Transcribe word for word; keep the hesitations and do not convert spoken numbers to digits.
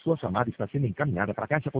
Sua chamada está sendo encaminhada para a caixa postal